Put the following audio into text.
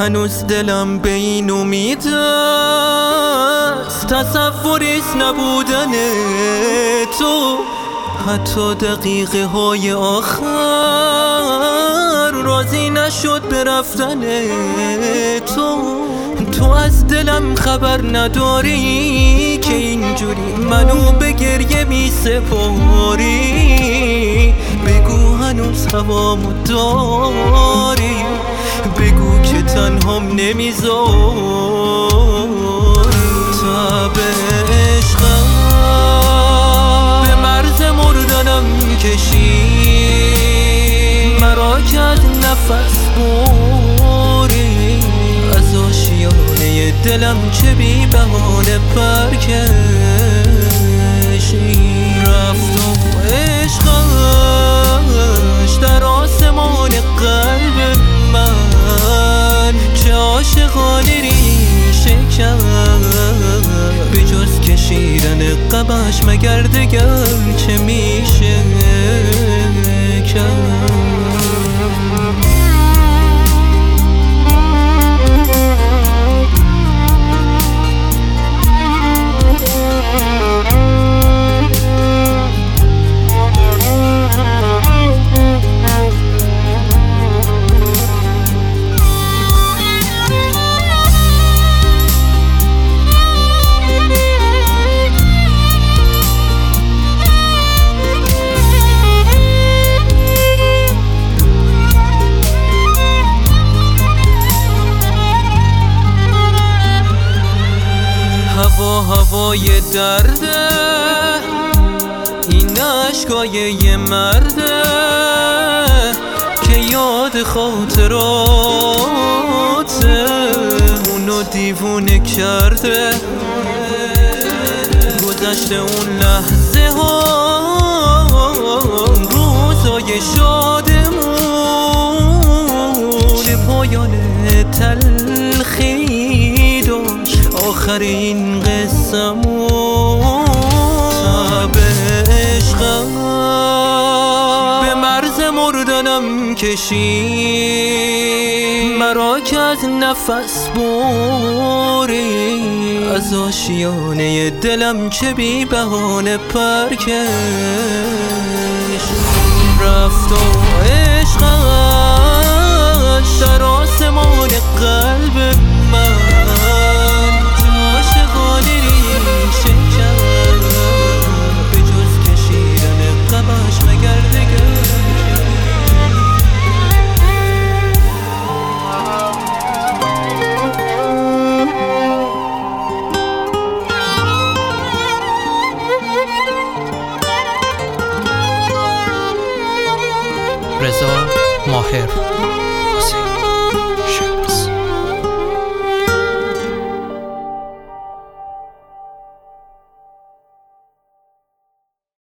هنوز دلم به این امید است، تصوریست نبودن تو. حتی دقیقه های آخر راضی نشد به رفتن تو از دلم خبر نداری که اینجوری منو به گریه می سپاری. بگو هنوز هوامو داری، بگو که تنهام نمیذاری. تب عشقم به مرز مردنم کشید، مرا که از نفس بری. از آشیانه دلم چه بی بهانه پر کشی. رفت و عشقش در آسمان قلب من چه عاشقانه ریشه کرد. به جز کشیدن غمش مگر دگر چه میشه کرد. هوای درده این عشقای یه مرده که یاد خاطراته اونو دیوونه کرده. گذشته اون لحظه ها روزای شادمون پایان تلخی داشت آخر این قصه‌مون. تب عشقم به مرز مردنم کشید، مرا که از نفس بری. از آشیانه دلم چه بی بهانه پر کشید. رفت و عشقش در آسمان قلب من رضا ماهر.